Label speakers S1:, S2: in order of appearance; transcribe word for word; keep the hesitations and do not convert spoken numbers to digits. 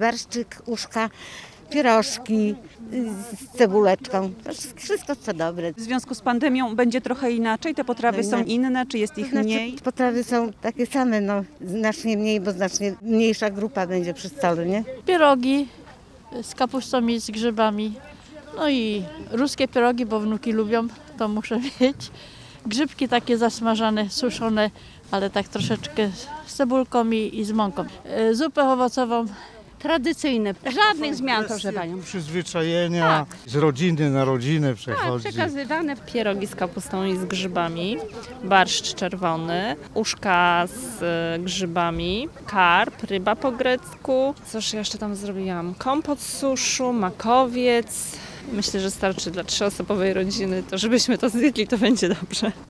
S1: barszczyk, uszka, pierożki z cebuleczką. To wszystko co dobre.
S2: W związku z pandemią będzie trochę inaczej? Te potrawy są inne, czy jest
S1: To
S2: ich
S1: znaczy,
S2: mniej?
S1: potrawy są takie same, no znacznie mniej, bo znacznie mniejsza grupa będzie przy stole, nie?
S3: Pierogi z kapustą i z grzybami. No i ruskie pierogi, bo wnuki lubią, to muszę mieć. Grzybki takie zasmażane, suszone, ale tak troszeczkę z cebulką i, i z mąką. E, Zupę owocową.
S4: Tradycyjne, żadnych zmian, proszę panią.
S5: Przyzwyczajenia z rodziny na rodzinę
S4: Tak,
S5: przechodzi.
S4: przekazywane.
S6: Pierogi z kapustą i z grzybami, barszcz czerwony, uszka z e, grzybami, karp, ryba po grecku. Cóż jeszcze tam zrobiłam? Kompot z suszu, makowiec. Myślę, że starczy dla trzyosobowej rodziny. To żebyśmy to zjedli, to będzie dobrze.